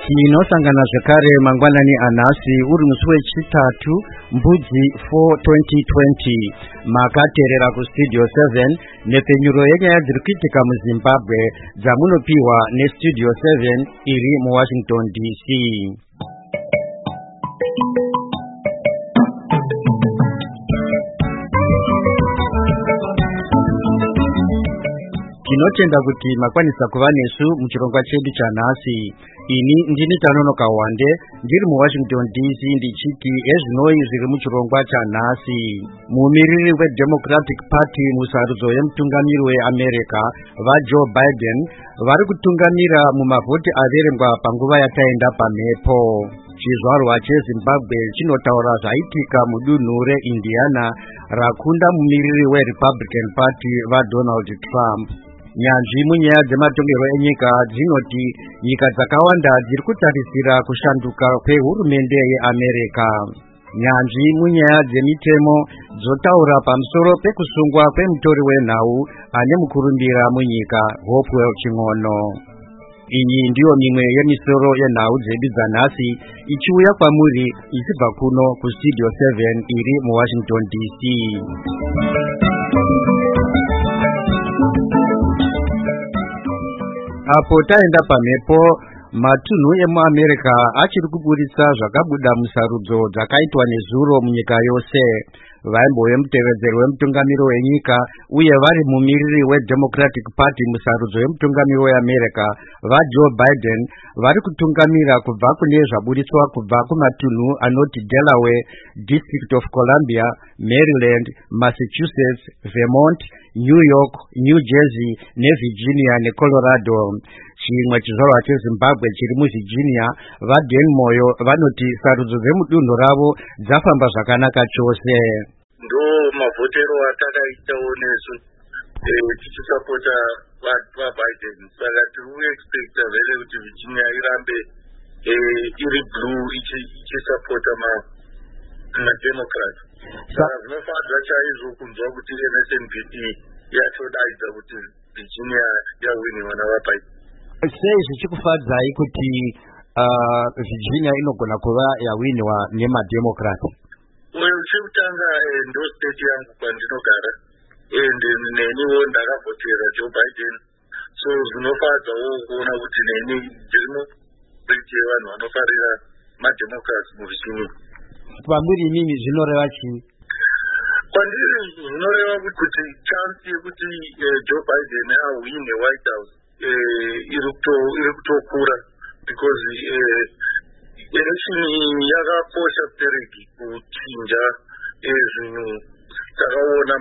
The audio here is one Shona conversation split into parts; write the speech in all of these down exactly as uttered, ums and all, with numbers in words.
Tinosangana zvekare mangwanani anhasi uri musi wechitatu mbudzi four twenty twenty makateerera kustudio seven nepenyuro yenyaya dziri kuitika muZimbabwe dzamunopiwa nestudio seven iri muWashington D C. Tinotenda kuti makwanisa kuva nesu muchirongwa chedu chanhasi. Ini ndini Tanonoka Wande ndiri muWashington D C ndichiti ezvinoi zviri muchirongwa chanhasi. Mumiriri weDemocratic Party musarudzo yemutungamiri weAmerica vaJoe Biden vari kutungamira mumavhoti averengwa panguva yataenda pamhepo. Chizvarwa cheZimbabwe chinotaura zvaitika mudunhu reIndiana rakunda mumiriri weRepublican Party vaDonald Trump. Nyanzvi munyaya dzematongerwo enyika dzinoti nyika dzakawanda dziri kutarisira kushanduka kwehurumende yeAmerica. Nyanzvi munyaya dzemitemo dzotaura pamusoro pekusungwa kwemutori wenhau ane mukurumbira munyika Hopewell Ching'ono. Iyi ndiyo mimwe yemisoro yenhau dzedu dzanhasi ichiuya kwamuri ichibva kuno kustudio seven iri muWashington D C. Apo taenda pamhepo, matunhu emuAmerica achiri kuburitsa zvakabuda musarudzo dzakaitwa nezuro munyika yose. Vaimbo vemutevedzeri wemutungamiri wenyika uye vari mumiriri weDemocratic Party musarudzo yemutungamiri weAmerica vaJoe Biden vari kutungamira kubva kune zvaburitswa kubva kumatunhu anoti Delaware, District of Columbia, Maryland, Massachusetts, Vermont, New York, New Jersey neVirginia neColorado. Chimwe chizvarwa cheZimbabwe chiri muVirginia vaDan Moyo vanoti sarudzo dzemudunhu ravo dzafamba zvakanaka chose. Ndo mavhotero atakaitawo nesu tichisapota vaBiden saka tiri kuexpecta vele kuti Virginia irambe iri blue ichisapota maDemocrat. Saka zvinofadza chaizvo kunzwa kuti M S N B C yatodaidza kuti Virginia yawiniwa navaBiden. Sei zvichikufadzai kuti uh, Virginia inogona kuva yawiniwa nemademocrat? Well, chekutanga ndo state yangu kwandinogara and neniwo ndakavhotera Joe Biden, so zvinofadzawo kuona kuti neni ndiri mubriti yevanhu vanofarira mademocrats muVirginia. Pamuri imimi zvinoreva chii? Kwandiri zvinoreva kuti chance yekuti Joe Biden awine White House iri kutokura because election yakakosha kutereki kuchinja zvinhu takaona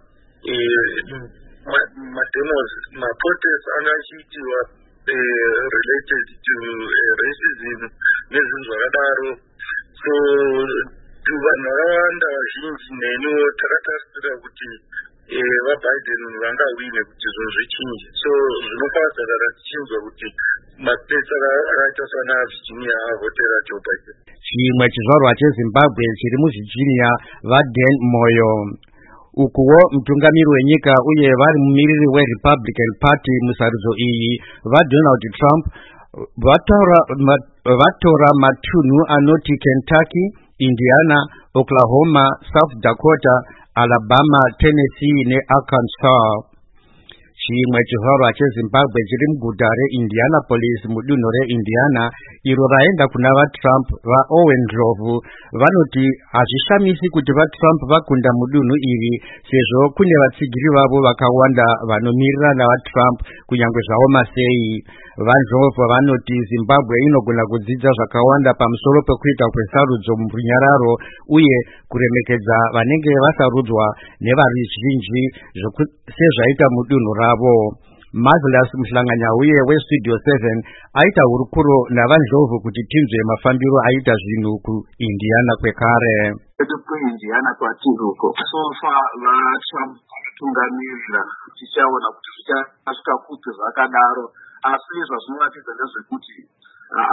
mademos maprotests anga achiitiwa related to racism nezvinhu zvakadaro, so vanhu vakawanda vazhinji neniwo takatarisira kuti vaBiden vangawine kuti zvinhu zvichinje, so zvinofadza kana tichinzwa kuti mastates akaita sana Virginia avhotera Joe Biden. Chimwe chizvarwa cheZimbabwe chiri muVirginia vaDan Moyo. Ukuwo mutungamiri wenyika uye vari mumiriri weRepublican Party musarudzo iyi vaDonald Trump vatora vatora matunhu anoti Kentucky, Indiana, Oklahoma, South Dakota, Alabama, Tennessee neArkansas. Chimwe chizvarwa cheZimbabwe chiri muguta reIndianapolis mudunhu reIndiana iro raenda kuna vaTrump vaOwen Ndlovu vanoti hazvishamisi kuti vaTrump vakunda mudunhu iri sezvo kune vatsigiri vavo vakawanda vanomirira navaTrump kunyange zvavo masei. VaNdlovu vanoti Zimbabwe inogona kudzidza zvakawanda pamusoro pekuita kwesarudzo murunyararo uye kuremekedza vanenge vasarudzwa nevaruzhinji sezvaita mudunhu ravo. Marvelous Muhlanganya uye weStudio seven aita hurukuro navaNdlovu kuti tinzwe mafambiro aita zvinhu kuIndiana kwekare. kuIndiana kwatiruko so far vaTrump tungamirira tichaona kuti zvichasvika kuti zvakadaro, asi zvazvinoratidza ndezvekuti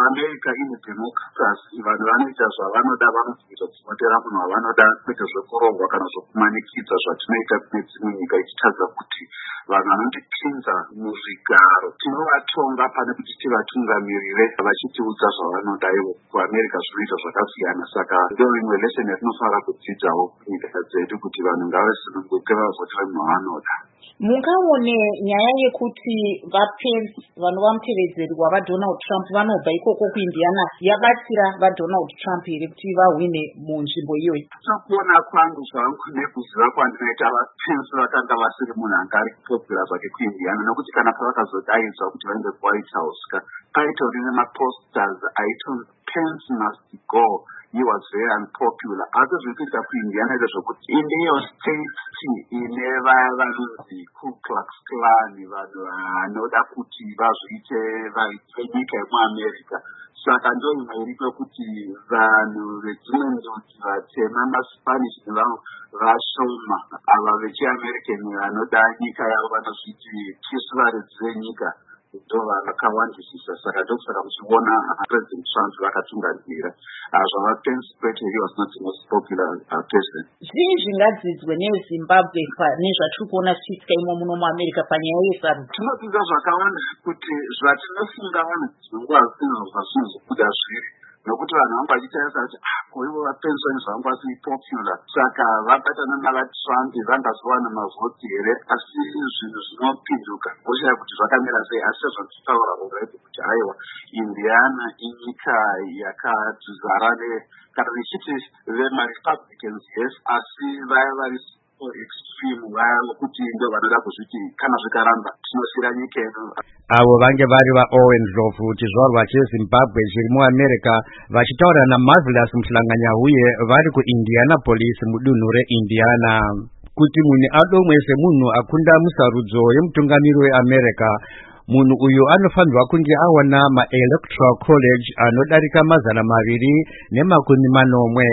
America ine democracy vanhu vanoita zvavanoda vanobvisa dzimotera munhu wavanoda kwete zvekurongwa kana zvokumanikidza zvatinoita kune dzimwe nyika ichitadza kuti vanhu vanotipinza muzvigaro tinovatonga pane kuti tivatungamirire vachitiudza zvavanoda. Ivo kuamerica zvinoita zvakasiyana, saka ndo imwe lesson yatinofanira kudzidzawo kunyika dzedu kuti vanhu ngavasununguke vavhotera munhu wavanoda. Mungaone nyaya yekuti vaPence vanova mutevedzeri wavaDonald Trump vanobva ikoko kuIndiana yabatsira vaDonald Trump here kuti vahwine munzvimbo iyoyi? Sokuona kwangu zvangu nekuziva kwandinoita vaPence vakanga vasiri munhu anga ari kupopula zvake kuIndiana, nokuti kana pavakazodaidzwa kuti vaende kuWhite House ka paitori nemaposters aitonzi Pence must go, he was very unpopular. Asi zvikuita kuIndiana ndezvokuti indiyo state ine vaya vanonzi Ku Klux Klan, vanhu vanoda kuti vazviite venyika yemuAmerica. Saka ndo imwe iriko kuti vanhu vedzimwe ndudzi vatema maSpanish nevamwe vashoma ava vechiAmerican vanoda nyika yavo vanozviti chisvaridzi venyika ndo vakawandisisa. Saka ndokusaka muchiona President Trump vakatungamirira zvavaPence kwete he was not the most popular uh, president. Zvii zvingadzidzwe neZimbabwe nezvatiri kuona zvichiitika imo muno muAmerica panyaya yesarudzo? Tinodzidza zvakawanda kuti zvatinofunga vanhu dzinonguva zino zvazvinozobuda zviri, nokuti vanhu vanga vachitarisa kuti koivo vaPence vanhu zvanga vasiri popular, saka vabatana navaTrump vangazowana mavhoti here. Asi zvinhu zvinopinduka voshaya kuti zvakamira sei, asi zvazvitaura already kuti haiwa Indiana inyika yakadzara kana vichiti vemaRepublicans yes, asi vaya vari extreme vaya vokuti ndo vanoda kuzviti kana zvikaramba tinosira nyika yedu. Avo vange vari vaOwen Ndlovu chizvarwa cheZimbabwe chiri muAmerica vachitaura naMarvelous Mhlanganya-Huye vari kuIndianapolis mudunhu reIndiana. Kuti munhu adomwe semunhu akunda musarudzo yemutungamiri weAmerica, munhu uyu anofanirwa kunge awana maElectoral College anodarika mazana maviri nemakumi manomwe.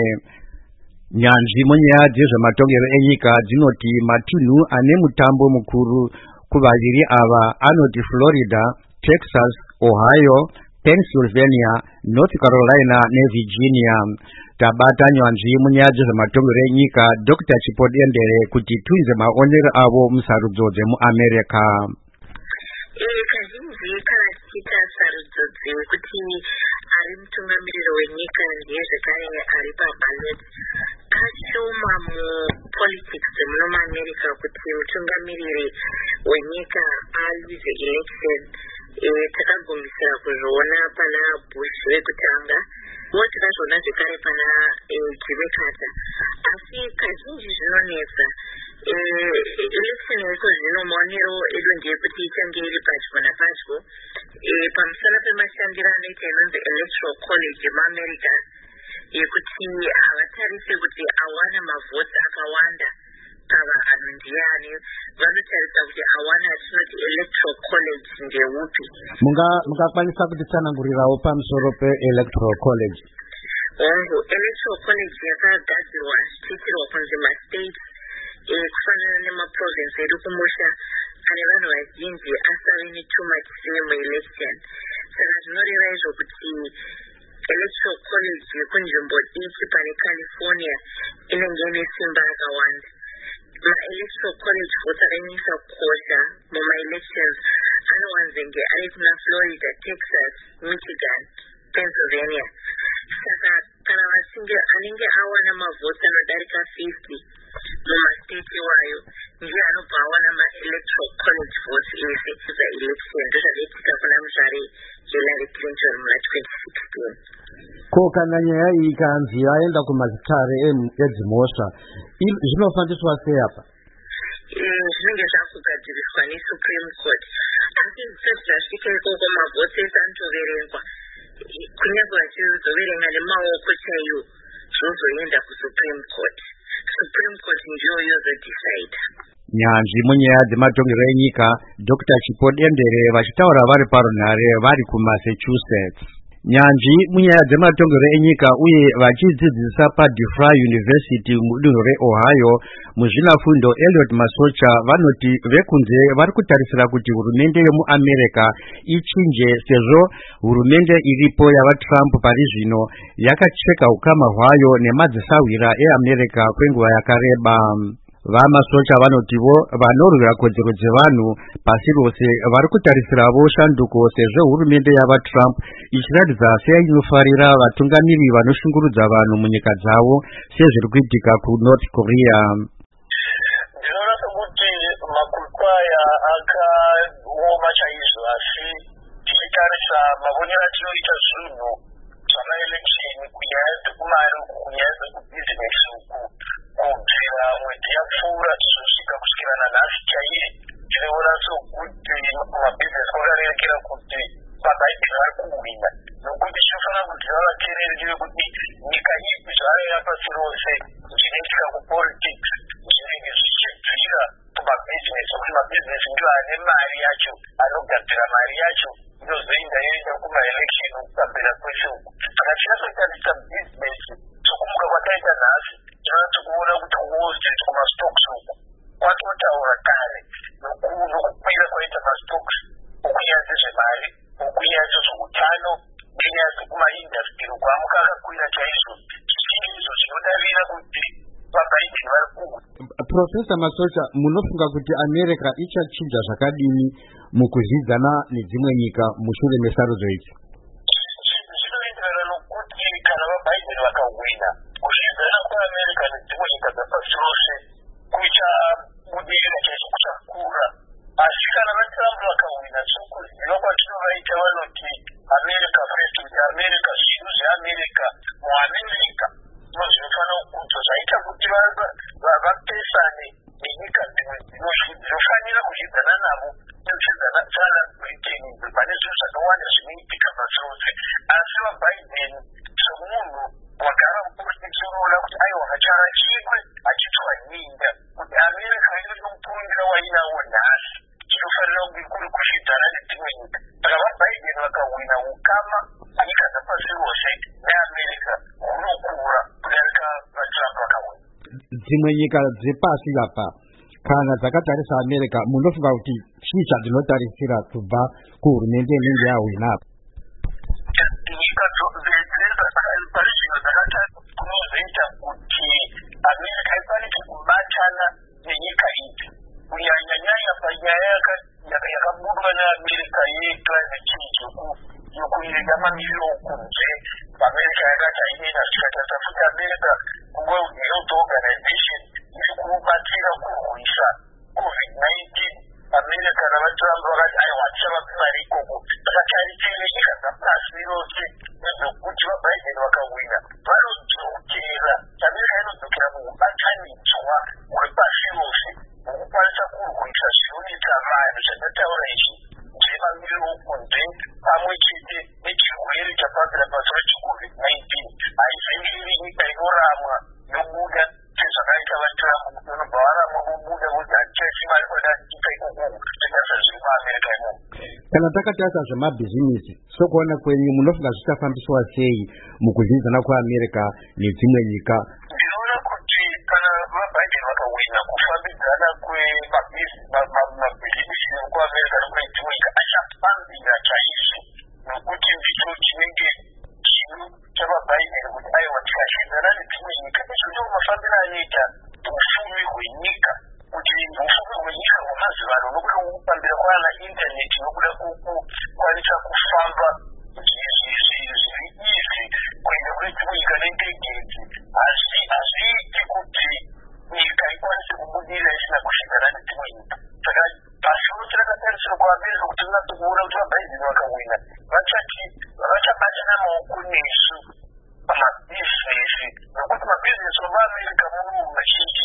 Nyanzvi munyaya dzezvematongero enyika dzinoti matunhu ane mutambo mukuru kuvaviri ava anoti Florida, Texas, Ohio, Pennsylvania, North Carolina neVirginia. Tabata nyanzvi munyaya dzezvematongero enyika Doctor Chipodiendere kuti tunze maonero avo musarudzo dzemuAmerica. Eh, kazhinji kana tichiita sarudzo dzekuti ari mutungamiriri wenyika ndiye zvekare ari paballot, kashoma mupolitics dzemuno muAmerica kuti mutungamiriri wenyika aluze election. Eh, takagumisira kuzviona pana Bush wekutanga, wo tikazviona zvekare pana Jimmy Carter. Asi kazhinji zvinonetsa election yeko zvino maonero edu ndeyekuti ichange iri padyo napadyo pamusana pemashandiro anoita inonzi Electoral College yemuAmerica, yekuti havatarise kuti awana mavhoti akawanda pavanhu ndiani, vanotarisa kuti awana atinoti Electoral College ndeupi. Mungakwanisa kutitsanangurirawo pamusoro peElectoral College? Hongu, Electoral College yakagadzirwa zvichiitirwa kunzi mastates kufanana nemaprovince edu kumusha ane vanhu vazhinji asave netuma chiseve muelection. Saka zvinoreva izvo kuti Electoral College yekunzvimbo diki pane California inenge ine simba rakawanda. MaElectoral College votes akanyanyisa kukosha mumaelections anowanzenge ari kuna Florida, Texas, Michigan, Pennsylvania. Saka kana vachinge anenge awana mavhoti anodarika fifty mumastate iwayo ndiye anobva awana maElectoral College votes ese dzaelection. Ndozvakaitika kuna muzvare Hillary Clinton muna twenty sixteen. Ko kana nyaya iyi ikanzi aenda kumazitare edzimhosva zvinofaniswa sei apa? Zvinenge zvakugadziriswa neSupreme Court, asi zvisati zvasvika ikoko mavhoti ese anotoverengwa, kunyange vachizoverenga nemaoko chaiwo zvozoenda kuSupreme Court. Supreme Court ndiyo yozodecide. Nyanzvi munyaya dzematongero enyika Doctor Chipodiendere vachitaura vari parunhare vari kuMassachusetts. nyanji munyaya dzematongero enyika uye vachidzidzisa paDeFry University mudunhu reOhio muzvinafundo Elliot Masocha vanoti vekunze vari kutarisira kuti hurumende yemuAmerica ichinje sezvo hurumende iripo yavaTrump pari zvino yakacheka ukama hwayo nemadzisawira eAmerica kwenguva yakareba. Vamasocha vanotivo vanorwira kodzero dzevanhu pasi rose vari kutarisiravo shanduko sezvo hurumende yavaTrump ichiratidza seinofarira vatungamiri vanoshungurudza vanhu munyika dzavo sezviri kuitika kuNorth Korea. Ndinoona sekuti makwikwi aya akaoma chaizvo, asi tichitarisa mavonero atinoita zvinhu zvamaeleksheni kunyaya dzekumari uku kunyaya dzekubhizinesi uku kubvira mwedzi yapfuura tichosvika kusvikira nanhasi chaiye tinoona sokuti mabhizinesi kwakarerekera kuti maBiden ari kuhwina, nokuti chinofanira kuziva vateereri ndevekuti nyika ipi zvaiya pasi rose zvinoitika kupolitics zvinenge zvichibvira kumabhizinesi, kuti mabhizinesi ndiwo ane mari yacho, anogadzira mari yacho inozoenda yoenda kumaeleksheni ukupambira kwese uku. Saka tinatoshandisa bhizinesi sokumuka kwataita nhasi tinoona tikuona kuti Wall Street kumastocks uku kwatotaura kare nokukwira kwaita mastocks ukunyaya dzezvemari, ukunyaya dzezveutano nenyaya dzekumaindastry uku amuka akakwira chaizvo. Zvichinge izvo zvinodavira kuti vaBiden vari kuhwa. Profesa Masocha, munofunga kuti America ichachinja zvakadini mukuzvidzana nedzimwe nyika mushure mesarudzo idzi? Zvinoenderana nokuti kana vaBiden vakahwina, kuzvidzana kweAmerica nedzimwe nyika dzapasi rose kuchabudirira chaizvo, kuchakura. Asi kana vaTrump vakahwina, sokuziva kwatinovaita vanoti America first, kuti America zvinhu zveAmerica muAmerica ndizvo zvinofanira kukudzwa, zvaita kuti vapesane nenyika dzimwe dzinofanira kuzvidzana navo sezvidzana sana Britain pane zvinhu zvakawanda zvinoitika pasi rose. Asi vaBiden somunhu wagara mupolitics unoona kuti aiwa hachara chimwe achitwa nyinga kuti America iri nomupurungira wainawo nhasi chinofanira kunge kuri kusvidzana nedzimwe nyika. Saka vaBiden vakahwina ukama nyika dzapasi rose neAmerica hunokura kudarika vaTrump vakahwina. Dzimwe nyika dzepasi apa kana dzakatarisa America, munofunga kuti chii chadzinotarisira kubva kuhurumende inenge yahwina apa? Nyika pari zvino dzakakunozoita kuti America ikwanise kubatana nenyika idzi, kunyanyanyanya panyaya yakabudwa neAmerica yeclimate change yokuenda mamiliro kunze. America yakati hainena zvikatarisa futi America kuWorld Health Organization iri kubatsira kurwisa covid nineteen. America navaTrump vakati aiwa tichavapi mari ikoko. Saka tarisire nyika dzapasi rose nezvekuti vaBiden vakahwina vanodzokera, America inodzokera mukubatanidzwa kwepasi rose mukukwanisa kurwisa zvinonetsa vanhu zvandataura izvi zvemamiriro kunze pamwe chete nechirwere chapambira pamusoro checovid nineteen. Haizenge iri nyika inoramwa yobuda sezvakaita vaTrump unobva varamwa vobuda kuti hatichaisi mari kwada nyika ikokoku zvingasa zviri muAmerica imomo. Kana takatarisa zvemabhizinesi sokuona kwenyu, munofunga zvichafambiswa sei mukuzvidzana kweAmerica nedzimwe nyika? Ndinoona kuti kana vaBiden vakahwina, kufambidzana kwemabhizinesi ekuAmerica nekune dzimwe nyika achafambira chaizvo, nokuti ndicho chinenge chino chavaBiden kuti aiwa tikashidzana nedzimwe nyika izvo mafambiro anoita ufumi hwenyika, kuti ufumi hwenyika hwemazuva ano nokuda kwekufambira kwaana intaneti nokuda kwekukwanisa kufamba zviri izi kuenda kune dzimwe nyika nendege idzi, asi hazviiti kuti nyika ikwanise kubudirira isina kushidzana nedzimwe nyika. Saka pasi rose rakatarisira kuAmerica kuti rinatsokuona kuti vaBiden vakahwina vachati vachabatana maoko nesu pamabhizinesi, nokuti mabhizinesi omuAmerica munhu mazhinji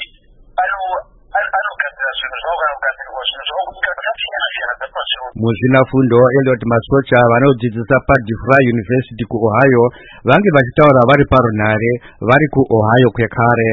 anogadzira zvinhu zvavo kana kugadzirwa zvinhu zvavo kunyika dzakasiyana siyana dzapasi rose. Muzvinafundo Elliot Masocha vanodzidzisa paDeFry University kuOhio vange vachitaura vari parunhare vari kuOhio kwekare.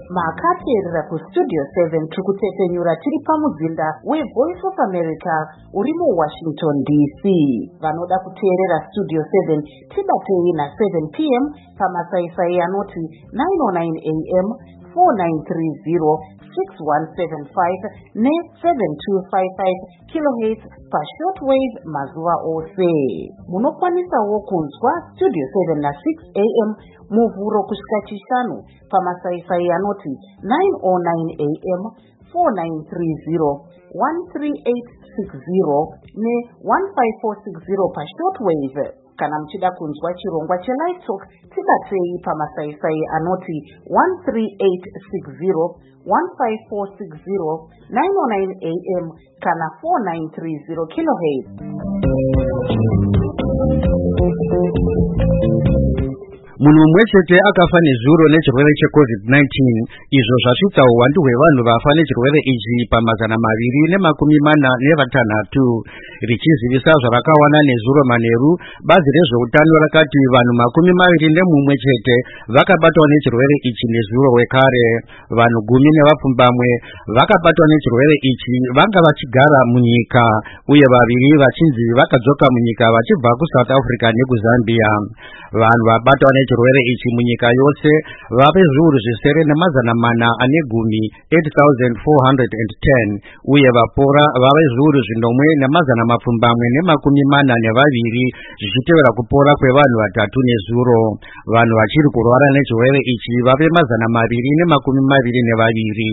makateerera kustudio seven tikutetenyura tiri pamuzinda wevoice of America uri muwashington D C. Vanoda kuteerera studio seven tibatei na seven p m pamasaisai anoti nine oh nine a m four nine three zero six one seven five ne seven two five five kilohertz pashortwave mazuva ose. Munokwanisawo kunzwa studio seven na six a m muvhuro kusvika chishanu pamasaisai anoti nine oh nine a m four nine three zero one three eight six zero ne one five four six zero pashortwave. Kana mchida kunzwa chirongwa chelive talk tibatei pamasaisai anoti one three eight six zero one five four six zero nine oh nine a m kana four nine three zero kilohertz. Munhu mumwe chete akafa nezuro nechirwere checovid nineteen, izvo zvasvitsa uwandu hwevanhu vafa nechirwere ichi pamazana maviri nemakumi mana nevatanhatu. Richizivisa zvavakawana nezuro manheru, bazi rezveutano rakati vanhu makumi maviri nemumwe chete vakabatwa nechirwere ichi nezuro wekare. Vanhu gumi nevapfumbamwe vakabatwa nechirwere ichi vanga vachigara munyika, uye vaviri vachinzi vakadzoka munyika vachibva kuSouth Africa nekuzambia. Vanhu vabatwa nechirwere ichi munyika yose vave zviuru zvisere nemazana mana ane gumi eight thousand four hundred ten, uye vapora vave zviuru zvinomwe nemazana mapfumbamwe nemakumi mana nevaviri, zvichitevera kupora kwevanhu vatatu nezuro. Vanhu vachiri kurwara nechirwere ichi vave mazana maviri nemakumi maviri nevaviri.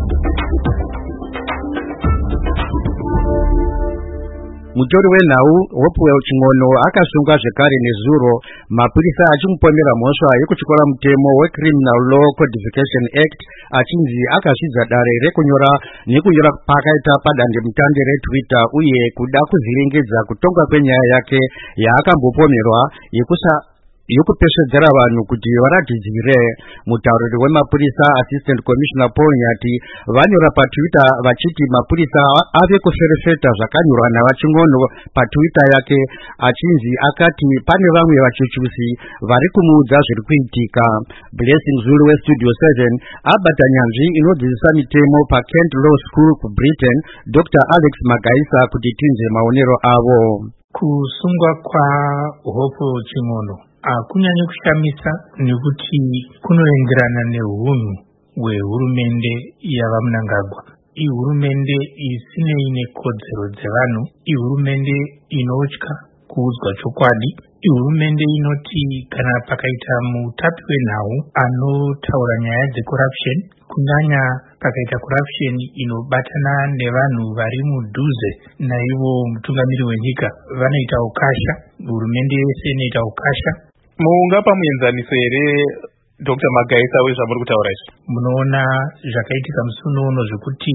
Mutori wenhau Hopewell Ching'ono akasungwa zvekare nezuro, mapurisa achimupomera mhosva yekutyora mutemo weCriminal Law Codification Act achinzi akazvidza dare rekunyora nekunyora pakaita padandemutande reTwitter uye kuda kuzviringedza kutongwa kwenyaya yake yaakambopomerwa yekusa yokupeshedzera vanhu kuti varatidzire. Mutauriri wemapurisa Assistant Commissioner Paul Nyati vanyora paTwitter vachiti mapurisa ave kuferefeta zvakanyorwa navaching'ono paTwitter yake, achinzi akati pane vamwe vachuchusi vari kumuudza zviri kuitika. Blessing Zulu weStudio seven abata nyanzvi inodzidzisa mitemo paKent Law School kuBritain, Doctor Alex Magaisa kuti tinze maonero avo. Kusungwa kwa Hopewell Ching'ono akunyanya kushamisa nekuti kunoenderana nehunhu hwehurumende yavaMnangagwa. Ihurumende isinei nekodzero dzevanhu, ihurumende inotya kuudzwa chokwadi, ihurumende inoti kana pakaita mutapi wenhau anotaura nyaya dzecorruption, kunyanya pakaita corruption inobatana nevanhu vari mudhuze naivo mutungamiri wenyika, vanoita ukasha, hurumende yese inoita ukasha. Mungapa muenzaniso here Doctor Magaisa wezvamuri kutaura izvi? Munoona zvakaitika musi uno zvekuti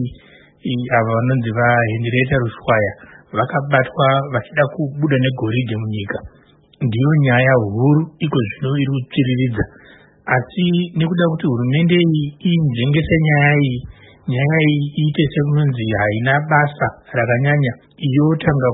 ava vanonzi vaHenrietta Rushwaya vakabatwa vachida kubuda negoridhe munyika. Ndiyo nyaya huru iko zvino iri kutsviriridza, asi nekuda kuti hurumende iyi injengese nyaya iyi, nyaya iyi iite sekunonzi haina basa rakanyanya, yotanga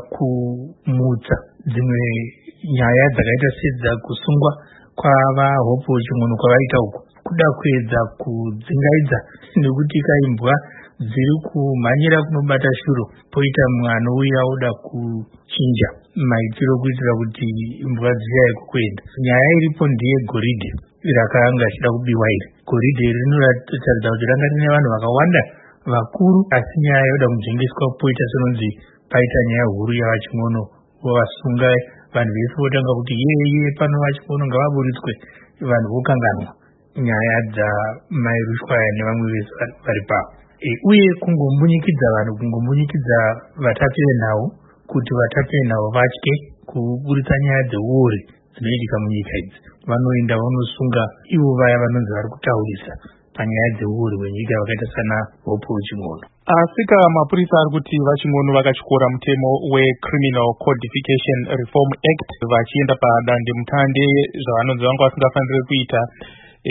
kumutsa dzimwe nyaya dzakaita sedza kusungwa kwava Hopewell Ching'ono kwavaita uku, kuda kuedza kudzingaidza nekuti kaimbwa dziri kumhanyira kunobata shuro, poita mumwe anouya oda kuchinja maitiro kuitira kuti imbwa dziyaye kukuenda. Nyaya iripo ndiye goridhe rakanga achida kubiwa iri. Goridhe rinotaridza kuti ranga rine vanhu vakawanda vakuru, asi nyaya yoda kujengeswa poita senonzi paita nyaya huru yavaChing'ono vovasunga vanhu vese votanga kuti yeye pano vaChing'ono ngavaburitswe, vanhu vokanganwa nyaya dzamai Rushwaya nevamwe vese vari pavo. E, uye kungomunyikidza vanhu, kungomunyikidza vatapi venhau kuti vatapi venhau vatye kuburitsa nyaya dzeuori dzinoitika munyika idzi. Vanoenda vanosunga ivo vaya vanonzi vari kutaurisa panyaya dzeuori hwenyika vakaita sana Hopewell Ching'ono. Asika mapurisa ari kuti vaChing'ono vakatyora mutemo weCriminal Codification Reform Act vachienda padandemutande zvavanonzi vanga vasingafaniri kuita. E,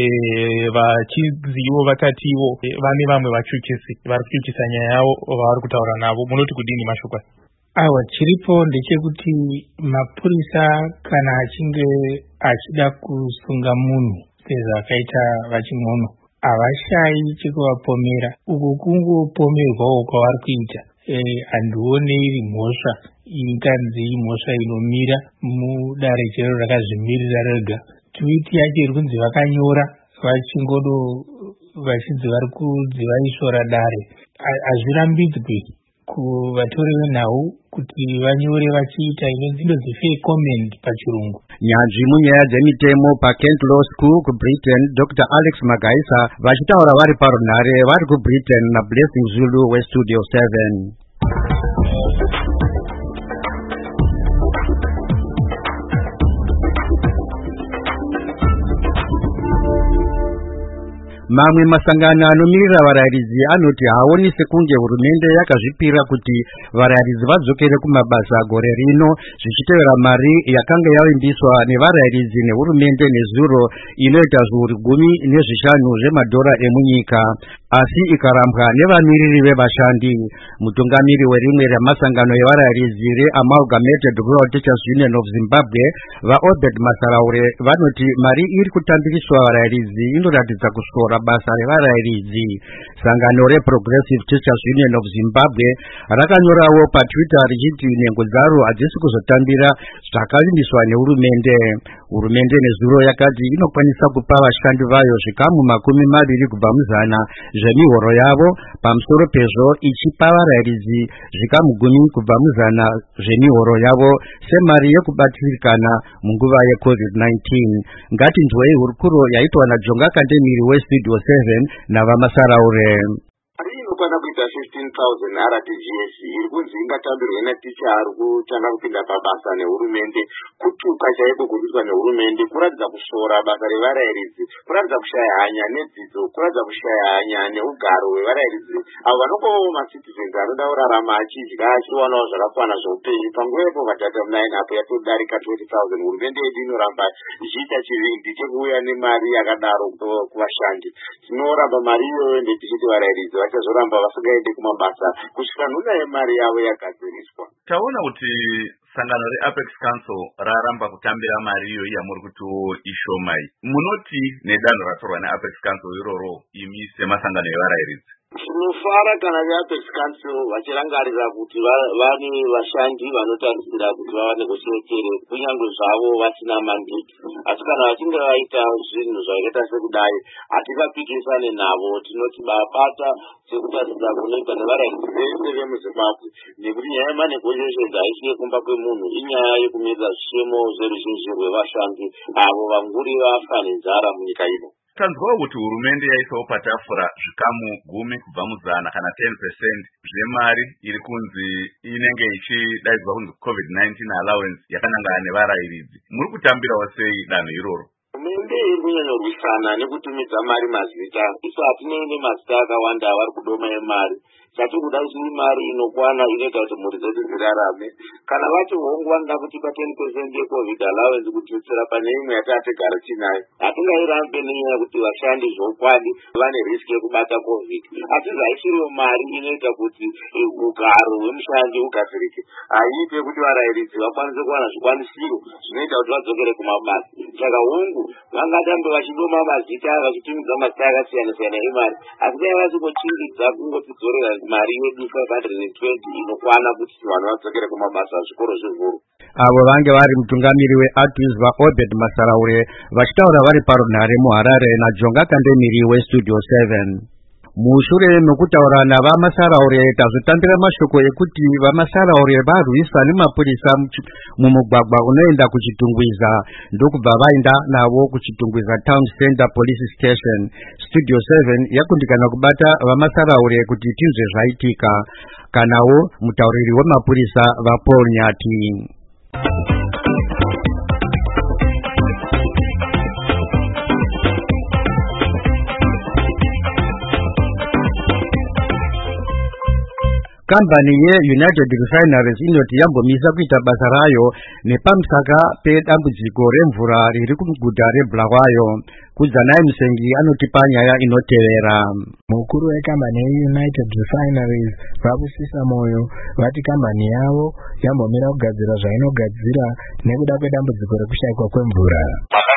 vachizivo vakatiwo e, vane vamwe vachuchisi vari kuchuchisa nyaya yavo vavari kutaura navo. Munoti kudini mashoko? Awa, chiripo ndechekuti mapurisa kana achinge achida kusunga munhu sezvakaita vaChing'ono havashai chekuvapomera. Uku kungopomerwawo kwavari kuita. Handione iri mhosva inganzi mhosva inomira mudare chero rakazvimirira rega. Tweet yacho iri kunzi vakanyora vachingodo vachinzi vari kunzi vaisora dare. Hazvirambidzwi kuvatori venhau kuti vanyore vachiita inonzi fake comment pachirungu. Nyanzvi munyaya dzemitemo paKent Law School kuBritain Doctor Alex Magaisa vachitaura vari parunhare vari kuBritain naBlessing Zulu weStudio seven. Mamwe masangano anomirira varairidzi anoti haoni sekunge hurumende yakazvipira kuti varairidzi vadzokere kumabasa gore rino zvichitevera mari yakanga yavimbiswa nevarairidzi nehurumende nezuro inoita zviuru gumi nezvishanu zvemadhora emunyika, asi ikarambwa nevamiriri vevashandi. Mutungamiri werimwe remasangano evarairidzi reAmalgamated Rural Teachers Union of Zimbabwe vaObed Masaraure vanoti mari iri kutambiriswa varairidzi inoratidza kusora basa revarairidzi. Sangano reProgressive Teachers Union of Zimbabwe rakanyorawo paTwitter richiti nhengo dzaro hadzisi kuzotambira zvakavimbiswa nehurumende. Hurumende nezuro yakati inokwanisa kupa vashandi vayo zvikamu makumi maviri kubva muzana zvemihoro yavo, pamusoro pezvo ichipa varairidzi zvikamu gumi kubva muzana zvemihoro yavo semari yekubatsirikana munguva yeCovid nineteen. Ngatinzwei hurukuro yaitwa naJonga Kandemiri weStudio seven navamasaraure. Mari inokwana kuita fifteen thousand R T G S iri kunzi ingatambirwe naticha ari kutanga kupinda pabasa nehurumende, kutuka chaiko kurwiswa nehurumende, kuratidza kushora basa revarairidzi, kuratidza kushaya hanya nedzidzo, kuratidza kushaya hanya neugaro hwevarairidzi avo vanokovawo macitizens anoda kurarama achidya achiwanawo zvakakwana zveupenyu. Panguva yepo padata nine apo yatodarika twenty thousand, hurumende yedu inoramba ichiita chivindi chekuuya nemari yakadaro kuvashandi. Tinoramba mari iyoyo ndetichiti varairidzi vachazoramba vasingaende kumabasa kusvika nhuna yemari yavo yagadziriswa. Taona kuti sangano reApex Council raramba kutambira mari iyo yamuri kuti ishomai. Munoti nedanho ratorwa neApex Council iroro imi semasangano evarairidzi? Tinofara kana veApex Council vachirangarira kuti vane vashandi vanotarisira kuti vawane kucherekere kunyange zvavo vasina mandate, asi kana vachinge vaita zvinhu zvakaita sekudai hatingapikisane navo. Tinoti bapata sekutarisa kunoita nevarairidzi vese vemuZimbabwe, nekuti nyaya yemanegoshiations haisvike kumba kwemunhu, inyaya yekumirira zvishemo zveruzhinji rwevashandi avo vanguri vafa nenzara munyika ino. Tanzwawo kuti hurumende yaisawo patafura zvikamu gumi kubva muzana kana ten percent zvemari iri kunzi inenge ichidaidzwa kunzi COVID nineteen allowance yakanangana nevarairidzi. Muri kutambirawo sei danho iroro? Hurumende iri kunyanya kurwisana nekutumidza mari mazita. Isu hatinei nemazita akawanda avari kudoma emari. Chatikuda kuti mari inokwana inoita kuti mhuri dzedu dzirarame. Kana vati hongu vanoda kutipa ten percent yeCovid allowance kututsira pane imwe yatatigara tinayo, hatingairambe nenyaya yekuti vashandi zvokwadi vane risk yekubata COVID. Asi zvaisiriwo mari inoita kuti ugaro hwemushandi hugadzirike, haiite kuti varairidzi vakwanise kuwana zvikwanisiro zvinoita kuti vadzokere kumabasa. Saka hongu vangadambe vachidoma mazita vachitumidza mazita akasiyana-siyana emari, asi dai vasingochingidza kungotidzorera mari yedu five hundred twenty inokwana kuti vanhu vadzokere kumabasa zvikoro zvehuru. Avo vange vari mutungamiri weArtis vaObed Masaraure vachitaura vari parunhare muHarare naJonga Kandemiri weStudio seven. Mushure mekutaura navamasaraure tazotambira mashoko ekuti vamasaraure varwisa nemapurisa mumugwagwa unoenda kuchitungwiza ndokubva vaenda navo kuchitungwiza Town Center Police Station. Studio seven yakundikana kubata vamasaraure kuti tinzwe zvaitika. Kanawo mutauriri wemapurisa vaPaul Nyati. Kambani yeUnited Refineries inoti yambomisa kuita basa rayo nepamusaka pedambudziko remvura riri kuguta reBulawayo. Kudzanai Musengi anotipa nyaya inotevera. Mukuru wekambani yeUnited Refineries vakusisa moyo vati kambani yavo yambomira kugadzira zvainogadzira nekuda kwedambudziko rekushayikwa kwemvura. Makambani edu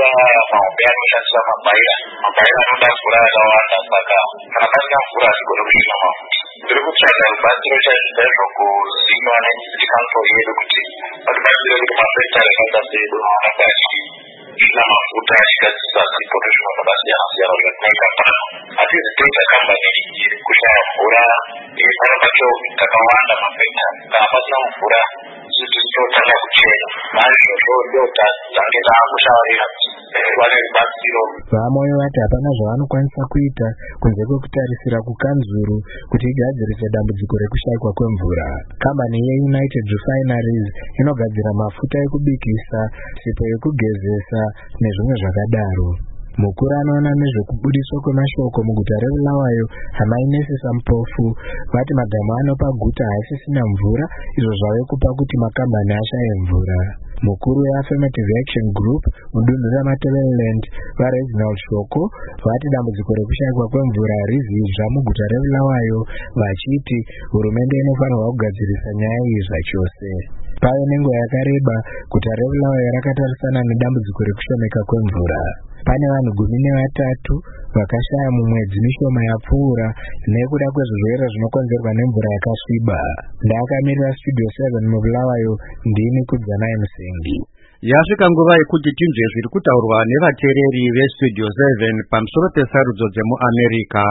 mahombe anoshandisa mabhaira mabhaira anoda mvura yakawanda saka kana pasina mvura hazvigone kusvika mafuta. Tiri kutsvaga rubatsiro chaizvo chaizvo kuziva necity council yedu kuti vatibatsire kuti mafekitari akaita sedu aonekwa zvina mafuta achigadzisa zipoto zvimwe zvakasiyana siyana zvatinoita pano. Hatizi toita kambani iri kushaya mvura pano pacho takawanda mafekitari kana pasina mvura totanga kuchena naizvozvo ndio tange taakushaurira wane rubatsiro. Vamoyo vati hapana zvavanokwanisa kuita kunze kwekutarisira kukanzuru kuti igadzirise dambudziko rekushayikwa kwemvura. Kambani yeUnited Refineries inogadzira mafuta ekubikisa, sipo yekugezesa nezvimwe zvakadaro. Mukuru anoona nezvekubudiswa kwemashoko muguta reBulawayo Hamainesi Sampofu vati madhamu anopa guta haasisina mvura, izvo zvave kupa kuti makambani ashaye mvura. Mukuru weAffirmative Action Group mudunhu raMatabeleland vaReginald Shoko vati dambudziko rekushayikwa kwemvura harizidzva muguta reBulawayo, vachiti hurumende inofanirwa kugadzirisa nyaya iyi zvachose. Pave nenguva yakareba guta reBulawayo rakatarisana nedambudziko rekushomeka kwemvura. Pane vanhu gumi nevatatu vakashaya mumwedzi mishoma yapfuura nekuda kwezvirwere zvinokonzerwa nemvura yakasviba. Ndakamirira Studio seven muBulawayo, ndini Kudzanai Musengi. Yasvika nguva yekuti tinzwe zviri kutaurwa nevateereri veStudio seven pamusoro pesarudzo dzemuAmerica.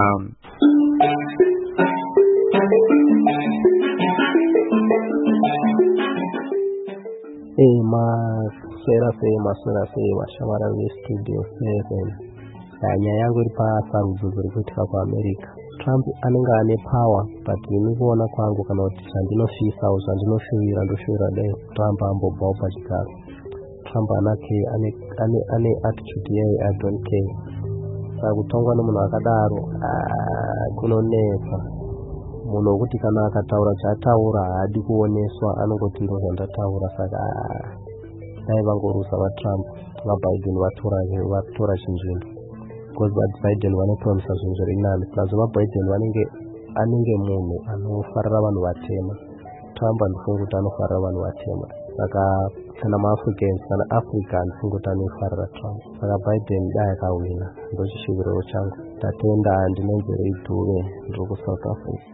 Hey, maswera sei maswera sei vashamara veStudio seven. Nyaya yangu iri pasarudzo dziri kuitika kuAmerica. Trump anenge ane power, but ini kuona kwangu kana kuti zvandinofisa au zvandinoshuvira ndoshuvira dai Trump ambobvawo pachigaro. Trump anake ane ane ane attitude yei I don't care. Saka kutongwa nemunhu akadaro kunonetsa. Munhu wekuti kana akataura chataura haadi kuoneswa, anongoti ndo zvandataura. Saka dai vangorusa vaTrump vaBiden vatora vatora chinzvimbo, because vaBiden vanopromisa zvinhu zviri nani. Plus vaBiden vanenge anenge munhu anofarira vanhu vatema. Trump andifunga kuti anofarira vanhu vatema. Saka kana maAfricans kana Africa andifunga kuti anofarira Trump. Saka Biden dai akawina, ndochishuviro changu. Tatenda ndinonzi Reidhuve ndiri kuSouth Africa.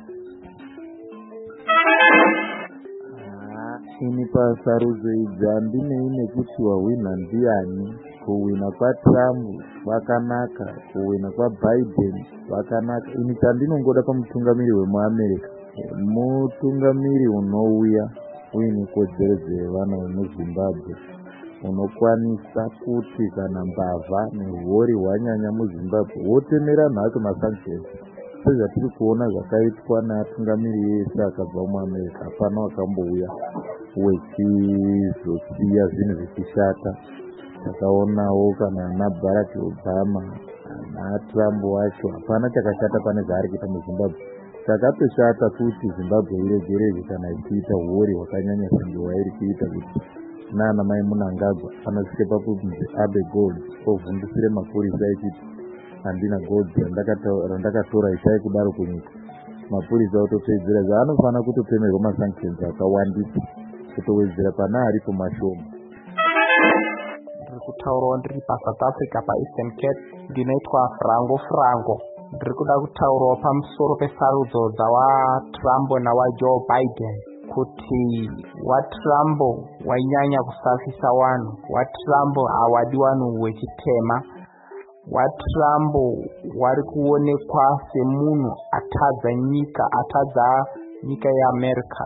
Ini pasarudzo idzi handinei nekuti wawina ndiani. Kuwina kwaTrump kwakanaka, kuwina kwaBiden kwakanaka. Ini chandinongoda pamutungamiri wemuAmerica, mutungamiri unouya uine kodzero dzevana vemuZimbabwe, unokwanisa kuti kana mbavha nerwori hwanyanya muZimbabwe wotemera nhacho masanctions. Sezvatiri kuona zvakaitwa neatungamiri yese akabva muAmerica, hapana wakambouya wechizosiya zvinhu zvichishata. Takaonawo kana ana Barack Obama naTrump wacho, hapana chakashata pane zvaari kuita muZimbabwe. Chakatoshata kuti Zimbabwe iregererwe kana ichiita huori hwakanyanya senge hwairi kuita, kuti nana mai Munangagwa anosvike pakunzi abe gold ovhundisire mapurisa echiti handina gold randakatora ishai kudaro kunyika. Mapurisa otopedzera zvaanofana kutotemerwa masanctions akawandisa, kutowedzera pana aripo mashoma. Ndiri kutaurawo ndiri paSouth Africa paEastern Cape, ndinoitwa Frango Frango. Ndiri kuda kutaurawo pamusoro pesarudzo dzawaTrump nawaJoe Biden, kuti waTrump wainyanya kusafisa vanhu, waTrump hawadi vanhu wechitema, waTrump wari kuonekwa semunhu atadza nyika atadza nyika yeAmerica.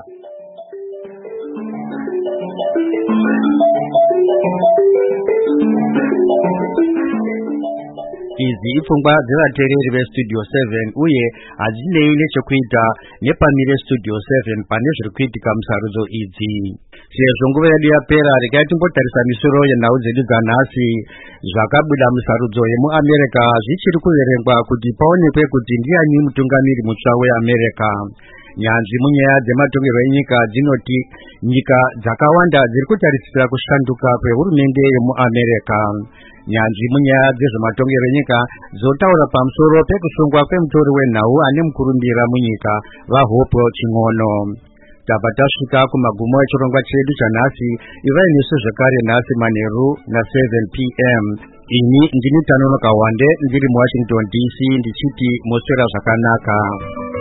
Izi ipfungwa dzevateereri veStudio seven uye hadzinei nechekuita nepamire Studio seven pane zviri kuitika musarudzo idzi. Sezvo nguva yedu yapera, regai timbotarisa misoro yenhau dzedu dzanhasi. Zvakabuda musarudzo yemuAmerica zvichiri kuverengwa kuti paonekwe kuti ndiani mutungamiri mutsva weAmerica. Nyanzvi munyaya dzematongerwo enyika dzinoti nyika dzakawanda dziri kutarisira kushanduka kwehurumende yemuAmerica. Nyanzvi munyaya dzezvematongero enyika dzotaura pamusoro pekusungwa kwemutori wenhau ane mukurumbira munyika vaHope Ching'ono. tabva tasvika kumagumo echirongwa chedu chanhasi. Ivai nesu zvekare nhasi manheru na-seven p m. Ini ndini Tanonoka Wande ndiri muWashington D C ndichiti moswera zvakanaka.